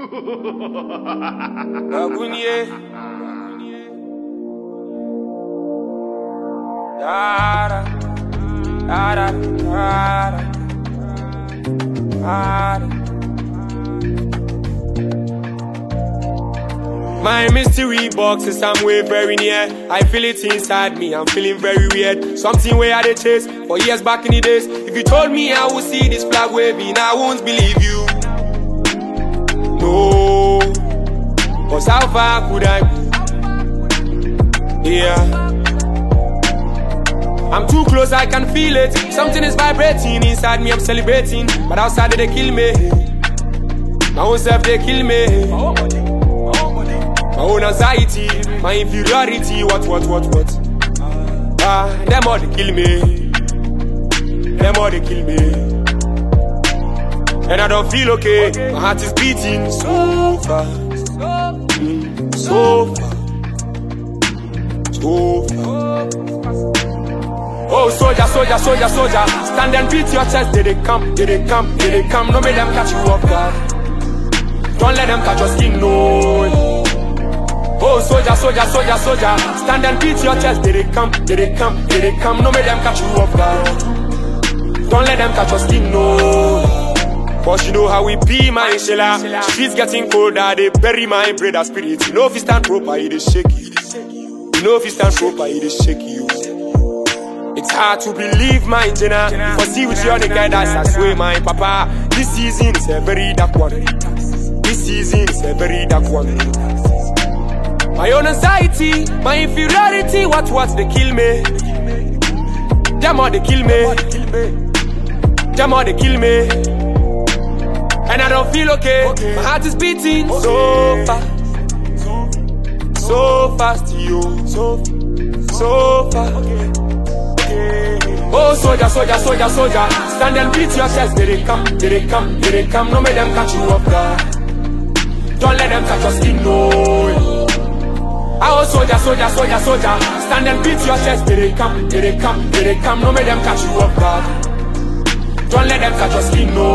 Agunye. Dara, dara, dara, dara. My mystery box is somewhere very near. I feel it inside me, I'm feeling very weird. Something where I did chase for years back in the days. If you told me I would see this flag waving, I won't believe you. No, cause how far could I be? Yeah, I'm too close, I can feel it. Something is vibrating inside me, I'm celebrating. But outside they kill me. My own self they kill me. My own anxiety, my inferiority, what? Them all they kill me. Them all they kill me. And I don't feel okay. My heart is beating so fast, so fast, so fast. Oh, soldier, soldier, soldier, soldier, stand and beat your chest. Did they come? Did they come? Did they come? No, make them catch you off guard. Don't let them catch your skin, no. Oh, soldier, soldier, soldier, soldier, stand and beat your chest. Did they come? Did they come? Did they come? No, make them catch you off guard. Don't let them catch your skin, no. Cause you know how we be, my Shella. Streets getting colder, they bury my brother spirit. You know if you stand proper, it is shaky. You know if you stand proper, it is shaky. It's hard to believe, my Jenna. For see with you on the guy that's I swear, my papa. This season is a very dark one. This season is a very dark one. My own anxiety, my inferiority, what they kill me. Them all they kill me. Them all they kill me. And I don't feel okay. My heart is beating so fast. So fast, yo. So fast. Oh, soldier, soldier, soldier, soldier, stand and beat your chest. Did they come? Did they come? Did they come? No, make them catch you off guard. Don't let them catch your skin, no. Oh, soldier, soldier, soldier, soldier, stand and beat your chest. Did they come? Did they come? Did they come? No, make them catch you off guard. Don't let them catch your skin, no.